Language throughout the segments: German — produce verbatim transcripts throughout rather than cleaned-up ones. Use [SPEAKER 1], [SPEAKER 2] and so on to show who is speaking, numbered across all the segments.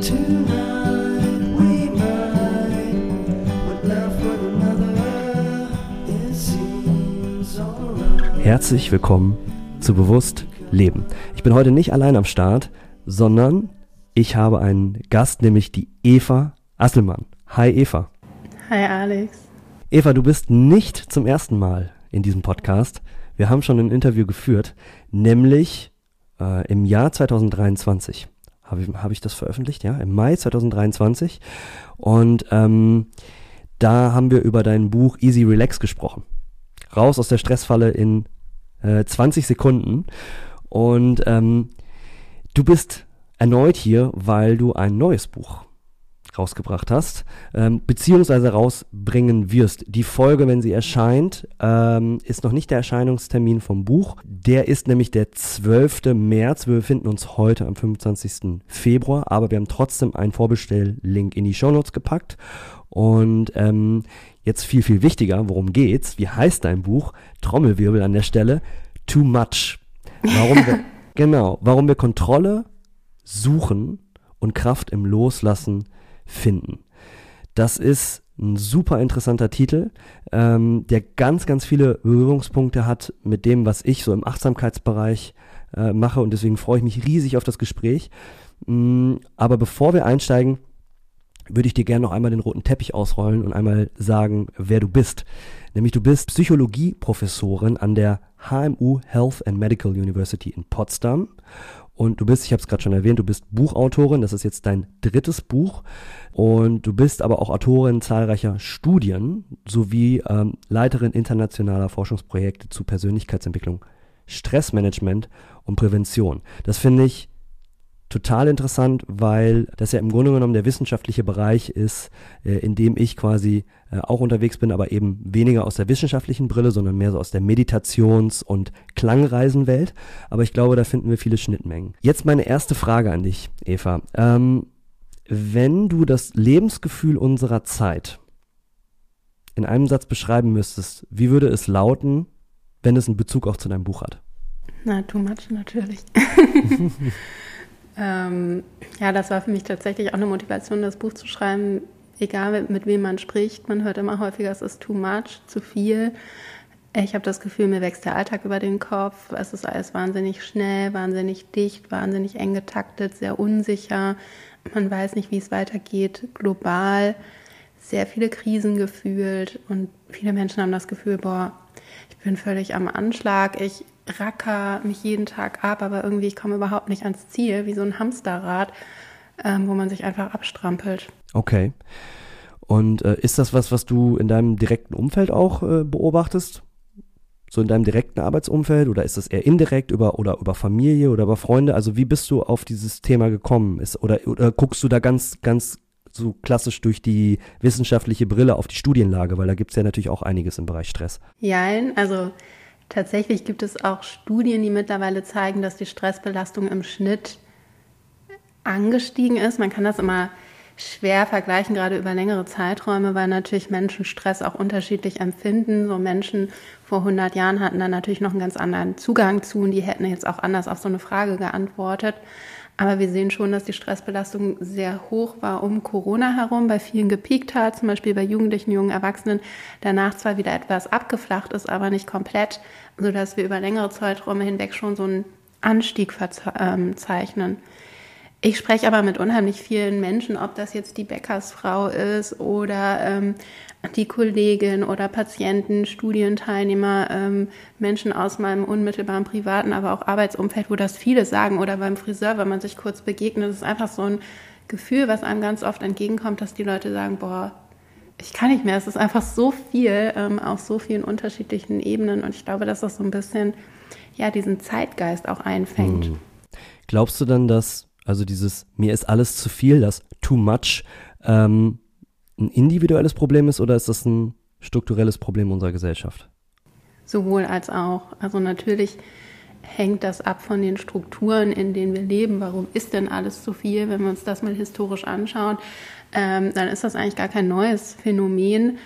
[SPEAKER 1] Herzlich willkommen zu Bewusst Leben. Ich bin heute nicht allein am Start, sondern ich habe einen Gast, nämlich die Eva Asselmann. Hi Eva.
[SPEAKER 2] Hi Alex.
[SPEAKER 1] Eva, du bist nicht zum ersten Mal in diesem Podcast. Wir haben schon ein Interview geführt, nämlich äh, im Jahr zwanzig dreiundzwanzig. Habe ich, hab ich das veröffentlicht? Ja, im Mai zwanzig dreiundzwanzig. Und ähm, da haben wir über dein Buch Easy Relax gesprochen. Raus aus der Stressfalle in äh, zwanzig Sekunden. Und ähm, du bist erneut hier, weil du ein neues Buch rausgebracht hast, ähm, beziehungsweise rausbringen wirst. Die Folge, wenn sie erscheint, ähm, ist noch nicht der Erscheinungstermin vom Buch. Der ist nämlich der zwölften März. Wir befinden uns heute am fünfundzwanzigsten Februar, aber wir haben trotzdem einen Vorbestell-Link in die Shownotes gepackt. Und ähm, jetzt viel, viel wichtiger, worum geht's? Wie heißt dein Buch? Trommelwirbel an der Stelle. Too Much. Warum wir, genau, warum wir Kontrolle suchen und Kraft im Loslassen finden. Das ist ein super interessanter Titel, ähm, der ganz, ganz viele Berührungspunkte hat mit dem, was ich so im Achtsamkeitsbereich äh, mache, und deswegen freue ich mich riesig auf das Gespräch. Mm, aber bevor wir einsteigen, würde ich dir gerne noch einmal den roten Teppich ausrollen und einmal sagen, wer du bist. Nämlich du bist Psychologieprofessorin an der H M U Health and Medical University in Potsdam. Und du bist, ich habe es gerade schon erwähnt, du bist Buchautorin, das ist jetzt dein drittes Buch. Und du bist aber auch Autorin zahlreicher Studien sowie ähm, Leiterin internationaler Forschungsprojekte zu Persönlichkeitsentwicklung, Stressmanagement und Prävention. Das finde ich total interessant, weil das ja im Grunde genommen der wissenschaftliche Bereich ist, äh, in dem ich quasi äh, auch unterwegs bin, aber eben weniger aus der wissenschaftlichen Brille, sondern mehr so aus der Meditations- und Klangreisenwelt. Aber ich glaube, da finden wir viele Schnittmengen. Jetzt meine erste Frage an dich, Eva. Ähm, wenn du das Lebensgefühl unserer Zeit in einem Satz beschreiben müsstest, wie würde es lauten, wenn es einen Bezug auch zu deinem Buch hat?
[SPEAKER 2] Na, too much natürlich. Ähm, ja, das war für mich tatsächlich auch eine Motivation, das Buch zu schreiben. Egal mit wem man spricht, man hört immer häufiger, es ist too much, zu viel. Ich habe das Gefühl, mir wächst der Alltag über den Kopf. Es ist alles wahnsinnig schnell, wahnsinnig dicht, wahnsinnig eng getaktet, sehr unsicher. Man weiß nicht, wie es weitergeht, global. Sehr viele Krisen gefühlt und viele Menschen haben das Gefühl, boah, ich bin völlig am Anschlag, ich racker mich jeden Tag ab, aber irgendwie ich komme überhaupt nicht ans Ziel, wie so ein Hamsterrad, ähm, wo man sich einfach abstrampelt.
[SPEAKER 1] Okay. Und äh, ist das was, was du in deinem direkten Umfeld auch äh, beobachtest? So in deinem direkten Arbeitsumfeld, oder ist das eher indirekt über oder über Familie oder über Freunde? Also wie bist du auf dieses Thema gekommen? Ist, oder, oder guckst du da ganz, ganz so klassisch durch die wissenschaftliche Brille auf die Studienlage, weil da gibt es ja natürlich auch einiges im Bereich Stress.
[SPEAKER 2] Jein, also tatsächlich gibt es auch Studien, die mittlerweile zeigen, dass die Stressbelastung im Schnitt angestiegen ist. Man kann das immer schwer vergleichen, gerade über längere Zeiträume, weil natürlich Menschen Stress auch unterschiedlich empfinden. So Menschen vor hundert Jahren hatten dann natürlich noch einen ganz anderen Zugang zu und die hätten jetzt auch anders auf so eine Frage geantwortet. Aber wir sehen schon, dass die Stressbelastung sehr hoch war um Corona herum, bei vielen gepiekt hat, zum Beispiel bei Jugendlichen, jungen Erwachsenen, danach zwar wieder etwas abgeflacht ist, aber nicht komplett, sodass wir über längere Zeiträume hinweg schon so einen Anstieg verzeichnen. Ich spreche aber mit unheimlich vielen Menschen, ob das jetzt die Bäckersfrau ist oder ähm, die Kollegin oder Patienten, Studienteilnehmer, ähm, Menschen aus meinem unmittelbaren privaten, aber auch Arbeitsumfeld, wo das viele sagen, oder beim Friseur, wenn man sich kurz begegnet. Das ist einfach so ein Gefühl, was einem ganz oft entgegenkommt, dass die Leute sagen, boah, ich kann nicht mehr. Es ist einfach so viel, ähm, auf so vielen unterschiedlichen Ebenen, und ich glaube, dass das so ein bisschen ja diesen Zeitgeist auch einfängt.
[SPEAKER 1] Hm. Glaubst du dann, dass also dieses mir ist alles zu viel, das too much, ähm, ein individuelles Problem ist, oder ist das ein strukturelles Problem unserer Gesellschaft?
[SPEAKER 2] Sowohl als auch. Also natürlich hängt das ab von den Strukturen, in denen wir leben. Warum ist denn alles zu viel? Wenn wir uns das mal historisch anschauen, ähm, dann ist das eigentlich gar kein neues Phänomen.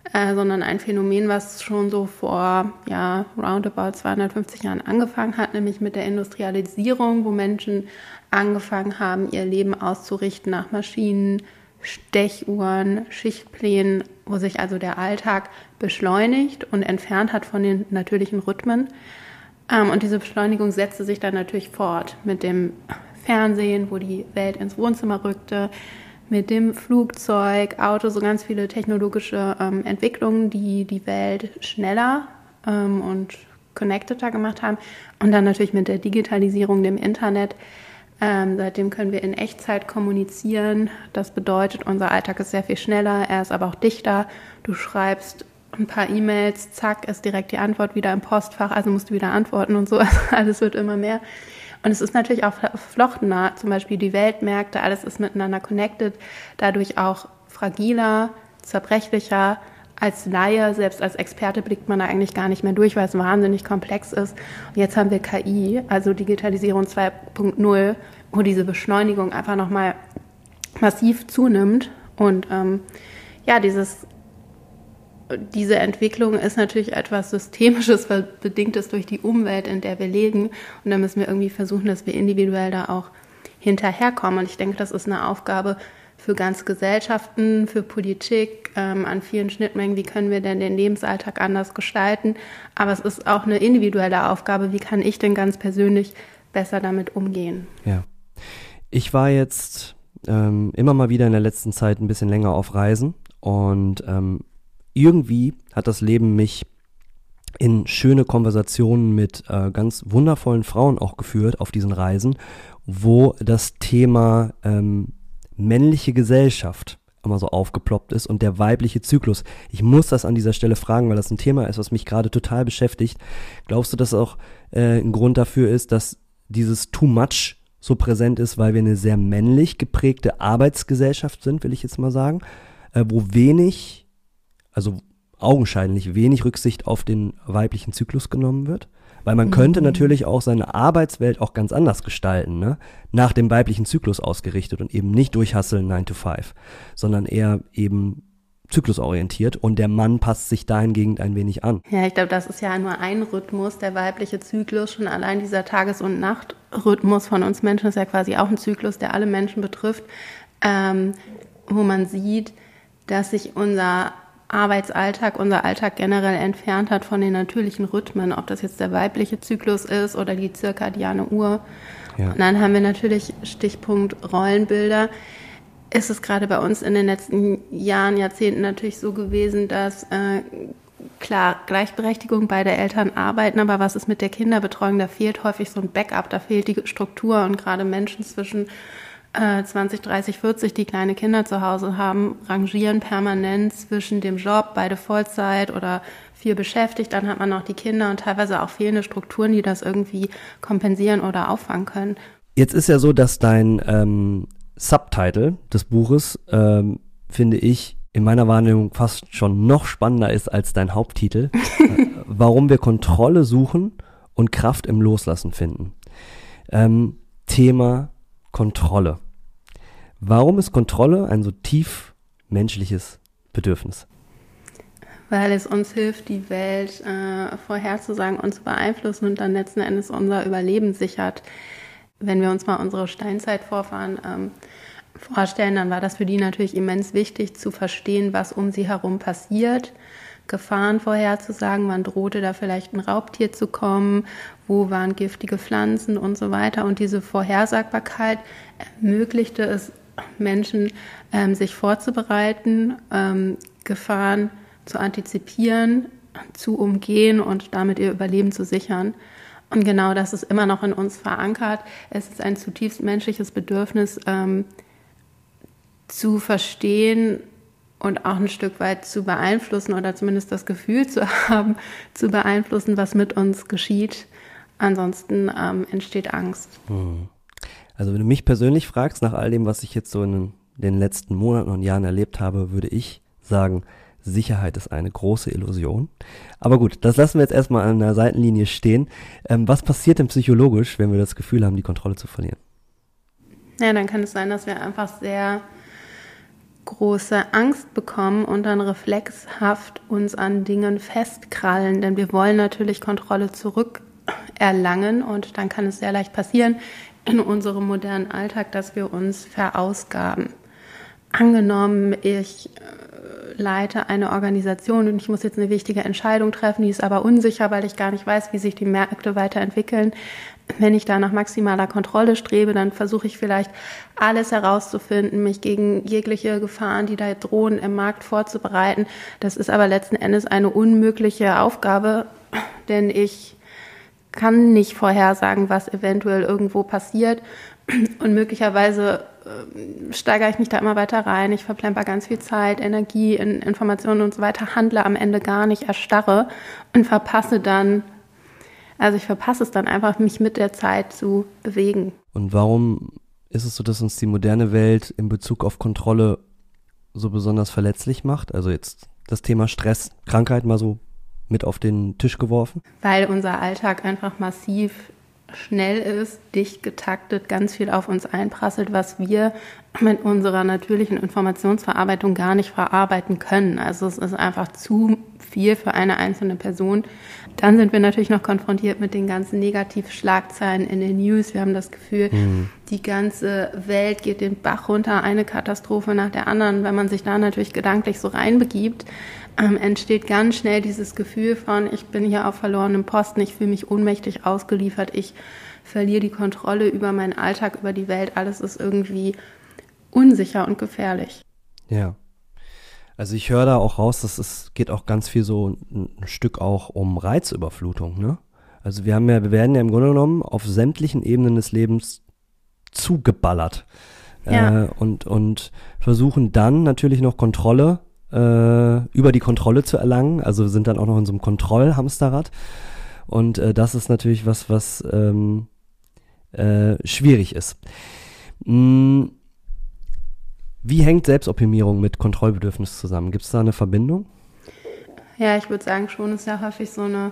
[SPEAKER 2] äh, sondern ein Phänomen, was schon so vor ja, roundabout zweihundertfünfzig Jahren angefangen hat, nämlich mit der Industrialisierung, wo Menschen angefangen haben, ihr Leben auszurichten nach Maschinen, Stechuhren, Schichtplänen, wo sich also der Alltag beschleunigt und entfernt hat von den natürlichen Rhythmen. Ähm, und diese Beschleunigung setzte sich dann natürlich fort mit dem Fernsehen, wo die Welt ins Wohnzimmer rückte, mit dem Flugzeug, Auto, so ganz viele technologische ähm, Entwicklungen, die die Welt schneller ähm, und connecteder gemacht haben. Und dann natürlich mit der Digitalisierung, dem Internet. Ähm, seitdem können wir in Echtzeit kommunizieren. Das bedeutet, unser Alltag ist sehr viel schneller, er ist aber auch dichter. Du schreibst ein paar E-Mails, zack, ist direkt die Antwort wieder im Postfach, also musst du wieder antworten und so. Also alles wird immer mehr. Und es ist natürlich auch verflochtener, zum Beispiel die Weltmärkte, alles ist miteinander connected, dadurch auch fragiler, zerbrechlicher. Als Laie, selbst als Experte blickt man da eigentlich gar nicht mehr durch, weil es wahnsinnig komplex ist. Und jetzt haben wir K I, also Digitalisierung zwei Punkt null, wo diese Beschleunigung einfach nochmal massiv zunimmt. Und ähm, ja, dieses, diese Entwicklung ist natürlich etwas Systemisches, was bedingt ist durch die Umwelt, in der wir leben. Und da müssen wir irgendwie versuchen, dass wir individuell da auch hinterherkommen. Und ich denke, das ist eine Aufgabe für ganze Gesellschaften, für Politik, ähm, an vielen Schnittmengen, wie können wir denn den Lebensalltag anders gestalten. Aber es ist auch eine individuelle Aufgabe, wie kann ich denn ganz persönlich besser damit umgehen.
[SPEAKER 1] Ja, ich war jetzt ähm, immer mal wieder in der letzten Zeit ein bisschen länger auf Reisen und ähm, irgendwie hat das Leben mich in schöne Konversationen mit äh, ganz wundervollen Frauen auch geführt auf diesen Reisen, wo das Thema ähm, männliche Gesellschaft immer so aufgeploppt ist und der weibliche Zyklus. Ich muss das an dieser Stelle fragen, weil das ein Thema ist, was mich gerade total beschäftigt. Glaubst du, dass auch äh, ein Grund dafür ist, dass dieses Too Much so präsent ist, weil wir eine sehr männlich geprägte Arbeitsgesellschaft sind, will ich jetzt mal sagen, äh, wo wenig, also augenscheinlich wenig Rücksicht auf den weiblichen Zyklus genommen wird? Weil man könnte natürlich auch seine Arbeitswelt auch ganz anders gestalten, ne? Nach dem weiblichen Zyklus ausgerichtet und eben nicht durchhasseln nine to five, sondern eher eben zyklusorientiert und der Mann passt sich dahingehend ein wenig an.
[SPEAKER 2] Ja, ich glaube, das ist ja nur ein Rhythmus, der weibliche Zyklus. Schon allein dieser Tages- und Nachtrhythmus von uns Menschen ist ja quasi auch ein Zyklus, der alle Menschen betrifft, ähm, wo man sieht, dass sich unser Arbeitsalltag, unser Alltag generell entfernt hat von den natürlichen Rhythmen, ob das jetzt der weibliche Zyklus ist oder die zirkadiane Uhr. Ja. Und dann haben wir natürlich Stichpunkt Rollenbilder. Ist es gerade bei uns in den letzten Jahren, Jahrzehnten natürlich so gewesen, dass äh, klar, Gleichberechtigung, beide Eltern arbeiten, aber was ist mit der Kinderbetreuung? Da fehlt häufig so ein Backup, da fehlt die Struktur und gerade Menschen zwischen zwanzig, dreißig, vierzig, die kleine Kinder zu Hause haben, rangieren permanent zwischen dem Job, beide Vollzeit oder viel beschäftigt. Dann hat man noch die Kinder und teilweise auch fehlende Strukturen, die das irgendwie kompensieren oder auffangen können.
[SPEAKER 1] Jetzt ist ja so, dass dein ähm, Subtitle des Buches, ähm, finde ich, in meiner Wahrnehmung fast schon noch spannender ist als dein Haupttitel. äh, warum wir Kontrolle suchen und Kraft im Loslassen finden. Ähm, Thema Kontrolle. Warum ist Kontrolle ein so tief menschliches Bedürfnis?
[SPEAKER 2] Weil es uns hilft, die Welt äh, vorherzusagen und zu beeinflussen und dann letzten Endes unser Überleben sichert. Wenn wir uns mal unsere Steinzeitvorfahren ähm, vorstellen, dann war das für die natürlich immens wichtig zu verstehen, was um sie herum passiert, Gefahren vorherzusagen, wann drohte da vielleicht ein Raubtier zu kommen, wo waren giftige Pflanzen und so weiter. Und diese Vorhersagbarkeit ermöglichte es Menschen, ähm, sich vorzubereiten, ähm, Gefahren zu antizipieren, zu umgehen und damit ihr Überleben zu sichern. Und genau das ist immer noch in uns verankert. Es ist ein zutiefst menschliches Bedürfnis, ähm, zu verstehen und auch ein Stück weit zu beeinflussen oder zumindest das Gefühl zu haben, zu beeinflussen, was mit uns geschieht. Ansonsten ähm, entsteht Angst.
[SPEAKER 1] Also wenn du mich persönlich fragst, nach all dem, was ich jetzt so in den letzten Monaten und Jahren erlebt habe, würde ich sagen, Sicherheit ist eine große Illusion. Aber gut, das lassen wir jetzt erstmal an der Seitenlinie stehen. Ähm, was passiert denn psychologisch, wenn wir das Gefühl haben, die Kontrolle zu verlieren?
[SPEAKER 2] Ja, dann kann es sein, dass wir einfach sehr große Angst bekommen und dann reflexhaft uns an Dingen festkrallen, denn wir wollen natürlich Kontrolle zurückerlangen und dann kann es sehr leicht passieren in unserem modernen Alltag, dass wir uns verausgaben. Angenommen, ich leite eine Organisation und ich muss jetzt eine wichtige Entscheidung treffen, die ist aber unsicher, weil ich gar nicht weiß, wie sich die Märkte weiterentwickeln. Wenn ich da nach maximaler Kontrolle strebe, dann versuche ich vielleicht alles herauszufinden, mich gegen jegliche Gefahren, die da drohen, im Markt vorzubereiten. Das ist aber letzten Endes eine unmögliche Aufgabe, denn ich kann nicht vorhersagen, was eventuell irgendwo passiert und möglicherweise äh, steigere ich mich da immer weiter rein. Ich verplemper ganz viel Zeit, Energie, in Informationen und so weiter, handle am Ende gar nicht, erstarre und verpasse dann Also ich verpasse es dann einfach, mich mit der Zeit zu bewegen.
[SPEAKER 1] Und warum ist es so, dass uns die moderne Welt in Bezug auf Kontrolle so besonders verletzlich macht? Also jetzt das Thema Stress, Krankheit mal so mit auf den Tisch geworfen?
[SPEAKER 2] Weil unser Alltag einfach massiv schnell ist, dicht getaktet, ganz viel auf uns einprasselt, was wir mit unserer natürlichen Informationsverarbeitung gar nicht verarbeiten können. Also es ist einfach zu viel für eine einzelne Person. Dann sind wir natürlich noch konfrontiert mit den ganzen Negativschlagzeilen in den News. Wir haben das Gefühl, mhm. die ganze Welt geht den Bach runter, eine Katastrophe nach der anderen. Wenn man sich da natürlich gedanklich so reinbegibt, ähm, entsteht ganz schnell dieses Gefühl von, ich bin hier auf verlorenem Posten, ich fühle mich ohnmächtig ausgeliefert, ich verliere die Kontrolle über meinen Alltag, über die Welt. Alles ist irgendwie unsicher und gefährlich.
[SPEAKER 1] Ja. Also ich höre da auch raus, dass es geht auch ganz viel so ein Stück auch um Reizüberflutung, ne? Also wir haben ja, wir werden ja im Grunde genommen auf sämtlichen Ebenen des Lebens zugeballert.
[SPEAKER 2] Ja.
[SPEAKER 1] Äh, und, und versuchen dann natürlich noch Kontrolle, äh, über die Kontrolle zu erlangen. Also wir sind dann auch noch in so einem Kontrollhamsterrad. Und äh, das ist natürlich was, was ähm, äh, schwierig ist. Mm. Wie hängt Selbstoptimierung mit Kontrollbedürfnis zusammen? Gibt es da eine Verbindung?
[SPEAKER 2] Ja, ich würde sagen, schon ist ja häufig so eine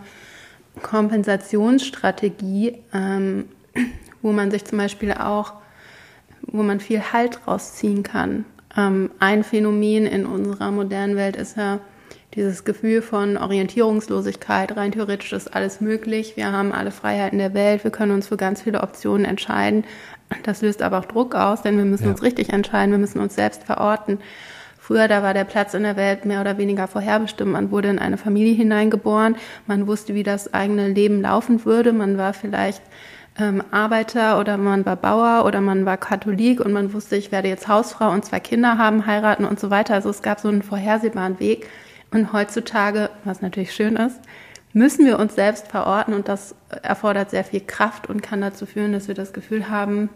[SPEAKER 2] Kompensationsstrategie, ähm, wo man sich zum Beispiel auch, wo man viel Halt rausziehen kann. Ähm, ein Phänomen in unserer modernen Welt ist ja dieses Gefühl von Orientierungslosigkeit. Rein theoretisch ist alles möglich. Wir haben alle Freiheiten der Welt. Wir können uns für ganz viele Optionen entscheiden. Das löst aber auch Druck aus, denn wir müssen ja. uns richtig entscheiden. Wir müssen uns selbst verorten. Früher, da war der Platz in der Welt mehr oder weniger vorherbestimmt. Man wurde in eine Familie hineingeboren. Man wusste, wie das eigene Leben laufen würde. Man war vielleicht ähm, Arbeiter oder man war Bauer oder man war Katholik und man wusste, ich werde jetzt Hausfrau und zwei Kinder haben, heiraten und so weiter. Also es gab so einen vorhersehbaren Weg. Und heutzutage, was natürlich schön ist, müssen wir uns selbst verorten und das erfordert sehr viel Kraft und kann dazu führen, dass wir das Gefühl haben,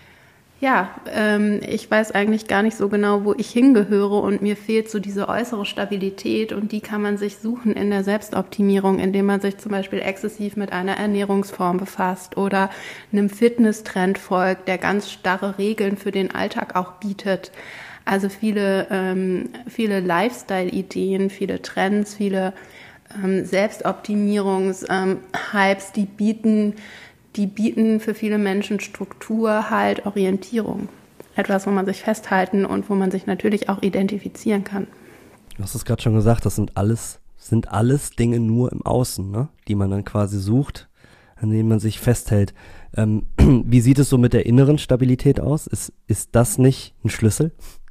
[SPEAKER 2] ja, ähm, ich weiß eigentlich gar nicht so genau, wo ich hingehöre und mir fehlt so diese äußere Stabilität und die kann man sich suchen in der Selbstoptimierung, indem man sich zum Beispiel exzessiv mit einer Ernährungsform befasst oder einem Fitnesstrend folgt, der ganz starre Regeln für den Alltag auch bietet. Also viele, ähm, viele Lifestyle-Ideen, viele Trends, viele ähm, Selbstoptimierungs-Hypes, ähm, die bieten, die bieten für viele Menschen Struktur, Halt, Orientierung. Etwas, wo man sich festhalten und wo man sich natürlich auch identifizieren kann.
[SPEAKER 1] Du hast es gerade schon gesagt, das sind alles, sind alles Dinge nur im Außen, ne? Die man dann quasi sucht, an denen man sich festhält. Ähm, wie sieht es so mit der inneren Stabilität aus? Ist, ist das nicht ein Schlüssel?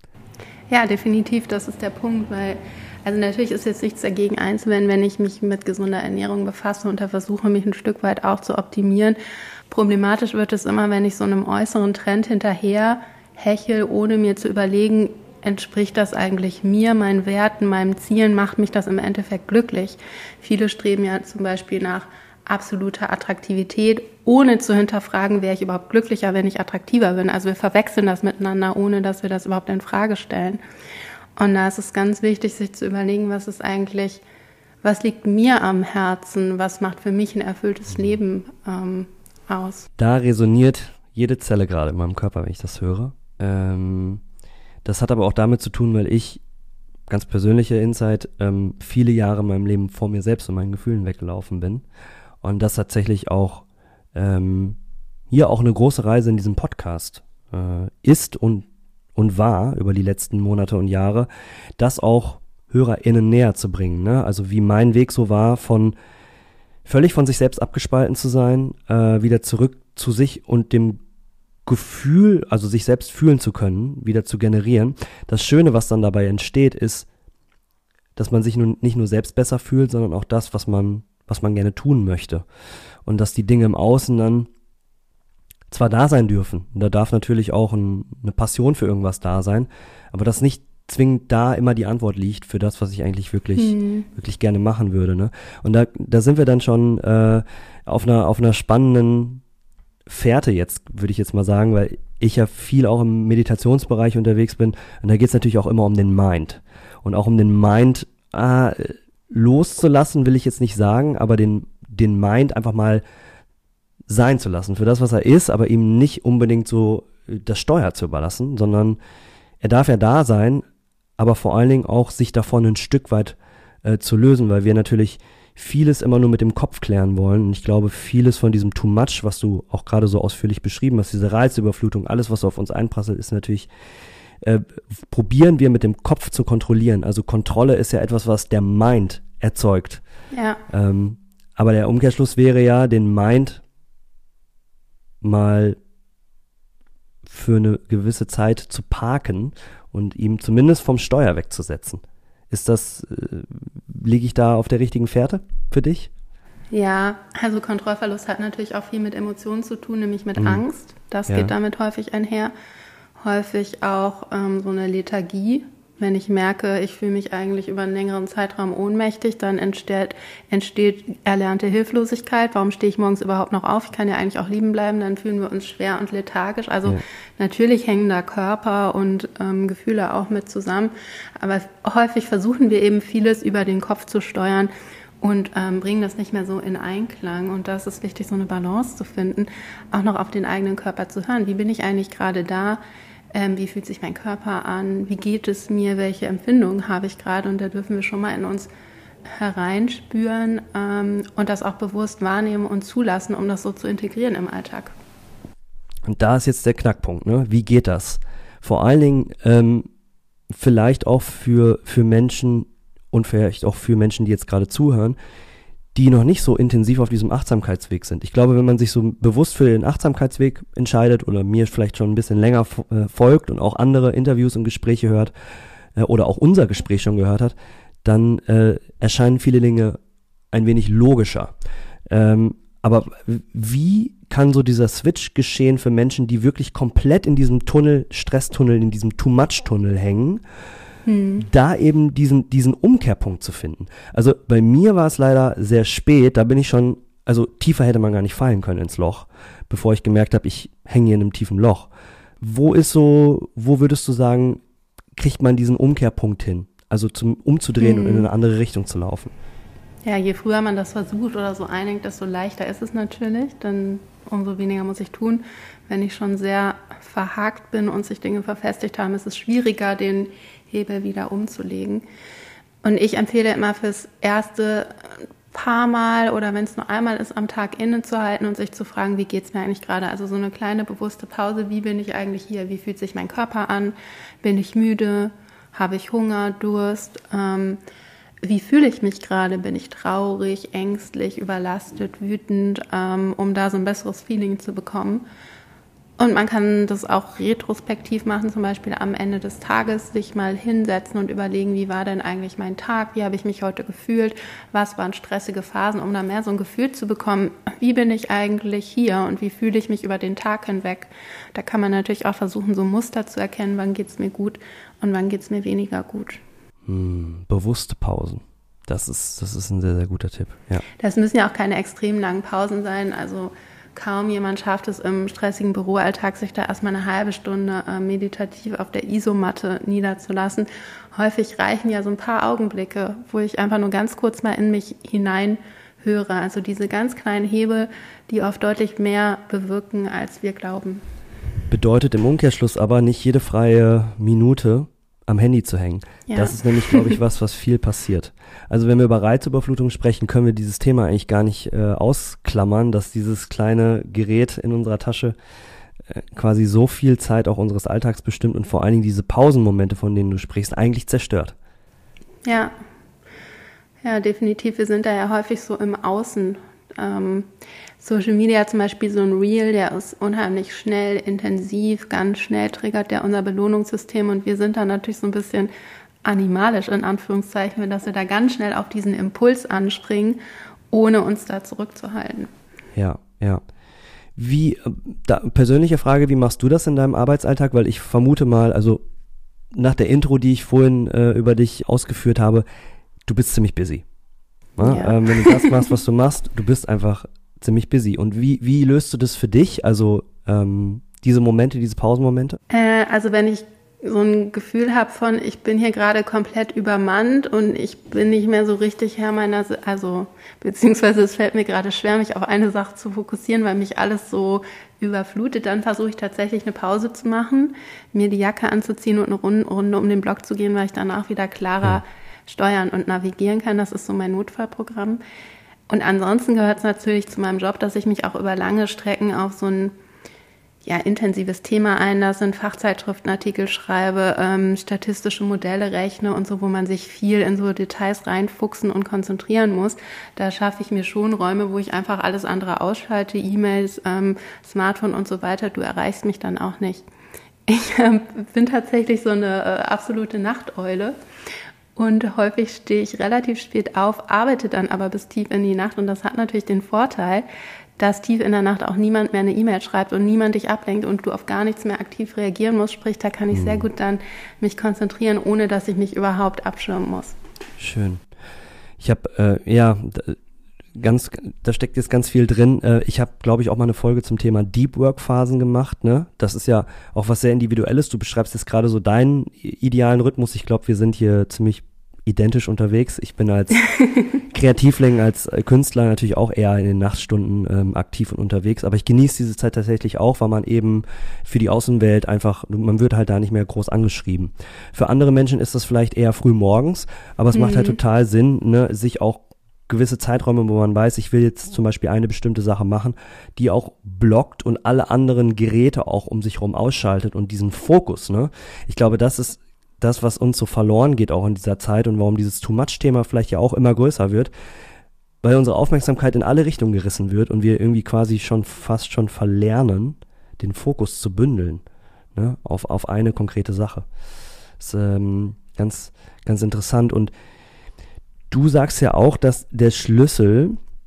[SPEAKER 2] Ja, definitiv, das ist der Punkt, weil, also natürlich ist jetzt nichts dagegen einzuwenden, wenn ich mich mit gesunder Ernährung befasse und da versuche, mich ein Stück weit auch zu optimieren. Problematisch wird es immer, wenn ich so einem äußeren Trend hinterher hechel, ohne mir zu überlegen, entspricht das eigentlich mir, meinen Werten, meinen Zielen, macht mich das im Endeffekt glücklich. Viele streben ja zum Beispiel nach absoluter Attraktivität, ohne zu hinterfragen, wäre ich überhaupt glücklicher, wenn ich attraktiver bin. Also wir verwechseln das miteinander, ohne dass wir das überhaupt in Frage stellen. Und da ist es ganz wichtig, sich zu überlegen, was ist eigentlich, was liegt mir am Herzen, was macht für mich ein erfülltes Leben ähm, aus.
[SPEAKER 1] Da resoniert jede Zelle gerade in meinem Körper, wenn ich das höre. Ähm, das hat aber auch damit zu tun, weil ich, ganz persönlicher Insight, ähm, viele Jahre in meinem Leben vor mir selbst und meinen Gefühlen weggelaufen bin. Und das tatsächlich auch ähm, hier auch eine große Reise in diesem Podcast äh, ist und und war über die letzten Monate und Jahre, das auch HörerInnen näher zu bringen. Ne? Also wie mein Weg so war, von völlig von sich selbst abgespalten zu sein, äh, wieder zurück zu sich und dem Gefühl, also sich selbst fühlen zu können, wieder zu generieren. Das Schöne, was dann dabei entsteht, ist, dass man sich nun nicht nur selbst besser fühlt, sondern auch das, was man, was man gerne tun möchte. Und dass die Dinge im Außen dann zwar da sein dürfen, und da darf natürlich auch ein, eine Passion für irgendwas da sein, aber dass nicht zwingend da immer die Antwort liegt für das, was ich eigentlich wirklich, hm. wirklich gerne machen würde. Ne? Und da, da sind wir dann schon äh, auf einer, auf einer spannenden Fährte jetzt, würde ich jetzt mal sagen, weil ich ja viel auch im Meditationsbereich unterwegs bin und da geht es natürlich auch immer um den Mind. Und auch um den Mind ah, loszulassen, will ich jetzt nicht sagen, aber den, den Mind einfach mal sein zu lassen für das, was er ist, aber ihm nicht unbedingt so das Steuer zu überlassen, sondern er darf ja da sein, aber vor allen Dingen auch sich davon ein Stück weit äh, zu lösen, weil wir natürlich vieles immer nur mit dem Kopf klären wollen. Und ich glaube, vieles von diesem Too Much, was du auch gerade so ausführlich beschrieben hast, diese Reizüberflutung, alles, was auf uns einprasselt, ist natürlich, äh, probieren wir mit dem Kopf zu kontrollieren. Also Kontrolle ist ja etwas, was der Mind erzeugt.
[SPEAKER 2] Ja.
[SPEAKER 1] Ähm, aber der Umkehrschluss wäre ja, den Mind mal für eine gewisse Zeit zu parken und ihm zumindest vom Steuer wegzusetzen. Ist das, äh, liege ich da auf der richtigen Fährte für dich?
[SPEAKER 2] Ja, also Kontrollverlust hat natürlich auch viel mit Emotionen zu tun, nämlich mit mhm. Angst. Das ja. geht damit häufig einher. Häufig auch ähm, so eine Lethargie. Wenn ich merke, ich fühle mich eigentlich über einen längeren Zeitraum ohnmächtig, dann entsteht, entsteht erlernte Hilflosigkeit. Warum stehe ich morgens überhaupt noch auf? Ich kann ja eigentlich auch liegen bleiben, dann fühlen wir uns schwer und lethargisch. Also ja. natürlich hängen da Körper und ähm, Gefühle auch mit zusammen. Aber häufig versuchen wir eben vieles über den Kopf zu steuern und ähm, bringen das nicht mehr so in Einklang. Und das ist wichtig, so eine Balance zu finden, auch noch auf den eigenen Körper zu hören. Wie bin ich eigentlich gerade da? Ähm, wie fühlt sich mein Körper an? Wie geht es mir? Welche Empfindungen habe ich gerade? Und da dürfen wir schon mal in uns hereinspüren ähm, und das auch bewusst wahrnehmen und zulassen, um das so zu integrieren im Alltag.
[SPEAKER 1] Und da ist jetzt der Knackpunkt, ne? Wie geht das? Vor allen Dingen ähm, vielleicht auch für, für Menschen und vielleicht auch für Menschen, die jetzt gerade zuhören, die noch nicht so intensiv auf diesem Achtsamkeitsweg sind. Ich glaube, wenn man sich so bewusst für den Achtsamkeitsweg entscheidet oder mir vielleicht schon ein bisschen länger äh, folgt und auch andere Interviews und Gespräche hört äh, oder auch unser Gespräch schon gehört hat, dann äh, erscheinen viele Dinge ein wenig logischer. Ähm, aber wie kann so dieser Switch geschehen für Menschen, die wirklich komplett in diesem Tunnel, Stresstunnel, in diesem Too-Much-Tunnel hängen, Hm. da eben diesen, diesen Umkehrpunkt zu finden. Also bei mir war es leider sehr spät, da bin ich schon, also tiefer hätte man gar nicht fallen können ins Loch, bevor ich gemerkt habe, ich hänge hier in einem tiefen Loch. Wo ist so, wo würdest du sagen, kriegt man diesen Umkehrpunkt hin? Also zum umzudrehen hm. und in eine andere Richtung zu laufen?
[SPEAKER 2] Ja, je früher man das versucht oder so eindenkt, desto leichter ist es natürlich, dann umso weniger muss ich tun. Wenn ich schon sehr verhakt bin und sich Dinge verfestigt haben, ist es schwieriger, den Hebel wieder umzulegen. Und ich empfehle immer fürs erste paar Mal oder wenn es nur einmal ist, am Tag innezuhalten und sich zu fragen, wie geht's mir eigentlich gerade? Also so eine kleine bewusste Pause, wie bin ich eigentlich hier? Wie fühlt sich mein Körper an? Bin ich müde? Habe ich Hunger, Durst? Ähm, wie fühle ich mich gerade? Bin ich traurig, ängstlich, überlastet, wütend, ähm, um da so ein besseres Feeling zu bekommen? Und man kann das auch retrospektiv machen, zum Beispiel am Ende des Tages sich mal hinsetzen und überlegen, wie war denn eigentlich mein Tag, wie habe ich mich heute gefühlt, was waren stressige Phasen, um da mehr so ein Gefühl zu bekommen, wie bin ich eigentlich hier und wie fühle ich mich über den Tag hinweg. Da kann man natürlich auch versuchen, so Muster zu erkennen, wann geht es mir gut und wann geht es mir weniger gut.
[SPEAKER 1] Hm, bewusste Pausen. Das ist, das ist ein sehr, sehr guter Tipp. Ja.
[SPEAKER 2] Das müssen ja auch keine extrem langen Pausen sein, also kaum jemand schafft es im stressigen Büroalltag, sich da erstmal eine halbe Stunde äh, meditativ auf der Isomatte niederzulassen. Häufig reichen ja so ein paar Augenblicke, wo ich einfach nur ganz kurz mal in mich hinein höre. Also diese ganz kleinen Hebel, die oft deutlich mehr bewirken, als wir glauben.
[SPEAKER 1] Bedeutet im Umkehrschluss aber nicht jede freie Minute am Handy zu hängen. Ja. Das ist nämlich, glaube ich, was, was viel passiert. Also wenn wir über Reizüberflutung sprechen, können wir dieses Thema eigentlich gar nicht äh, ausklammern, dass dieses kleine Gerät in unserer Tasche quasi so viel Zeit auch unseres Alltags bestimmt und vor allen Dingen diese Pausenmomente, von denen du sprichst, eigentlich zerstört.
[SPEAKER 2] Ja, ja, definitiv. Wir sind da ja häufig so im Außen. Ähm, Social Media zum Beispiel, so ein Reel, der ist unheimlich schnell, intensiv, ganz schnell triggert der unser Belohnungssystem und wir sind da natürlich so ein bisschen animalisch, in Anführungszeichen, dass wir da ganz schnell auf diesen Impuls anspringen, ohne uns da zurückzuhalten.
[SPEAKER 1] Ja, ja. Wie, da, persönliche Frage, wie machst du das in deinem Arbeitsalltag? Weil ich vermute mal, also nach der Intro, die ich vorhin äh, über dich ausgeführt habe, du bist ziemlich busy. Ja? Ja. Ähm, wenn du das machst, was du machst, du bist einfach ziemlich busy. Und wie, wie löst du das für dich? Also ähm, diese Momente, diese Pausenmomente?
[SPEAKER 2] Äh, also wenn ich so ein Gefühl habe von, ich bin hier gerade komplett übermannt und ich bin nicht mehr so richtig Herr meiner, also beziehungsweise es fällt mir gerade schwer, mich auf eine Sache zu fokussieren, weil mich alles so überflutet, dann versuche ich tatsächlich eine Pause zu machen, mir die Jacke anzuziehen und eine Runde um den Block zu gehen, weil ich danach wieder klarer ja. steuern und navigieren kann. Das ist so mein Notfallprogramm. Und ansonsten gehört es natürlich zu meinem Job, dass ich mich auch über lange Strecken auf so ein ja, intensives Thema einlasse, in Fachzeitschriftenartikel schreibe, ähm, statistische Modelle rechne und so, wo man sich viel in so Details reinfuchsen und konzentrieren muss. Da schaffe ich mir schon Räume, wo ich einfach alles andere ausschalte, E-Mails, ähm, Smartphone und so weiter. Du erreichst mich dann auch nicht. Ich äh, bin tatsächlich so eine äh, absolute Nachteule. Und häufig stehe ich relativ spät auf, arbeite dann aber bis tief in die Nacht. Und das hat natürlich den Vorteil, dass tief in der Nacht auch niemand mehr eine E-Mail schreibt und niemand dich ablenkt und du auf gar nichts mehr aktiv reagieren musst. Sprich, da kann ich mhm. sehr gut dann mich konzentrieren, ohne dass ich mich überhaupt abschirmen muss.
[SPEAKER 1] Schön. Ich habe, äh, ja, ganz, da steckt jetzt ganz viel drin. Äh, ich habe, glaube ich, auch mal eine Folge zum Thema Deep Work Phasen gemacht. Ne? Das ist ja auch was sehr Individuelles. Du beschreibst jetzt gerade so deinen idealen Rhythmus. Ich glaube, wir sind hier ziemlich identisch unterwegs. Ich bin als Kreativling, als Künstler natürlich auch eher in den Nachtstunden ähm, aktiv und unterwegs, aber ich genieße diese Zeit tatsächlich auch, weil man eben für die Außenwelt einfach, man wird halt da nicht mehr groß angeschrieben. Für andere Menschen ist das vielleicht eher früh morgens, aber es mhm. macht halt total Sinn, ne, sich auch gewisse Zeiträume, wo man weiß, ich will jetzt zum Beispiel eine bestimmte Sache machen, die auch blockt und alle anderen Geräte auch um sich herum ausschaltet und diesen Fokus, ne? Ich glaube, das ist das, was uns so verloren geht auch in dieser Zeit und warum dieses Too-Much-Thema vielleicht ja auch immer größer wird, weil unsere Aufmerksamkeit in alle Richtungen gerissen wird und wir irgendwie quasi schon fast schon verlernen, den Fokus zu bündeln, ne, auf, auf eine konkrete Sache. Das ist ähm, ganz, ganz interessant. Und du sagst ja auch, dass der Schlüssel,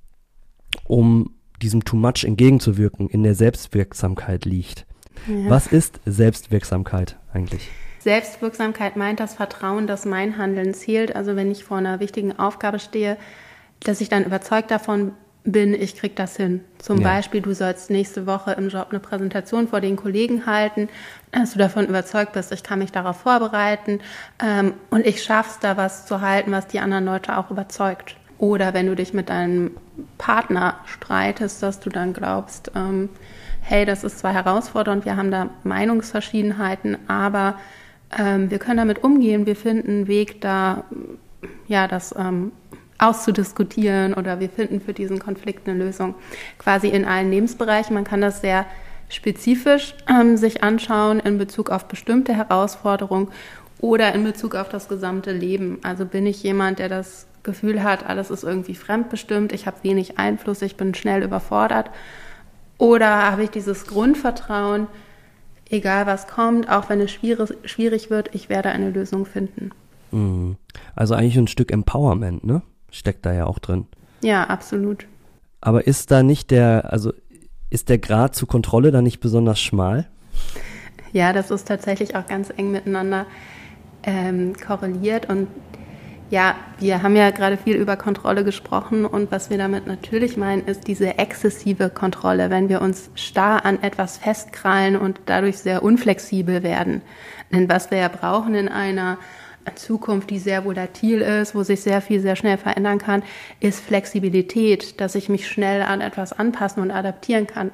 [SPEAKER 1] um diesem Too-Much entgegenzuwirken, in der Selbstwirksamkeit liegt. Ja. Was ist Selbstwirksamkeit eigentlich?
[SPEAKER 2] Selbstwirksamkeit meint das Vertrauen, dass mein Handeln zählt. Also wenn ich vor einer wichtigen Aufgabe stehe, dass ich dann überzeugt davon bin, ich kriege das hin. Zum ja. Beispiel, du sollst nächste Woche im Job eine Präsentation vor den Kollegen halten, dass du davon überzeugt bist, ich kann mich darauf vorbereiten ähm, und ich schaff's da was zu halten, was die anderen Leute auch überzeugt. Oder wenn du dich mit deinem Partner streitest, dass du dann glaubst, ähm, hey, das ist zwar herausfordernd, wir haben da Meinungsverschiedenheiten, aber Ähm, wir können damit umgehen, wir finden einen Weg, da ja das ähm, auszudiskutieren oder wir finden für diesen Konflikt eine Lösung. Quasi in allen Lebensbereichen. Man kann das sehr spezifisch ähm, sich anschauen in Bezug auf bestimmte Herausforderungen oder in Bezug auf das gesamte Leben. Also bin ich jemand, der das Gefühl hat, alles ist irgendwie fremdbestimmt, ich habe wenig Einfluss, ich bin schnell überfordert. Oder habe ich dieses Grundvertrauen, egal was kommt, auch wenn es schwierig, schwierig wird, ich werde eine Lösung finden.
[SPEAKER 1] Also eigentlich ein Stück Empowerment, ne? Steckt da ja auch drin.
[SPEAKER 2] Ja, absolut.
[SPEAKER 1] Aber ist da nicht der, also ist der Grad zur Kontrolle da nicht besonders schmal?
[SPEAKER 2] Ja, das ist tatsächlich auch ganz eng miteinander ähm, korreliert und ja, wir haben ja gerade viel über Kontrolle gesprochen und was wir damit natürlich meinen, ist diese exzessive Kontrolle, wenn wir uns starr an etwas festkrallen und dadurch sehr unflexibel werden. Denn was wir ja brauchen in einer Zukunft, die sehr volatil ist, wo sich sehr viel sehr schnell verändern kann, ist Flexibilität, dass ich mich schnell an etwas anpassen und adaptieren kann.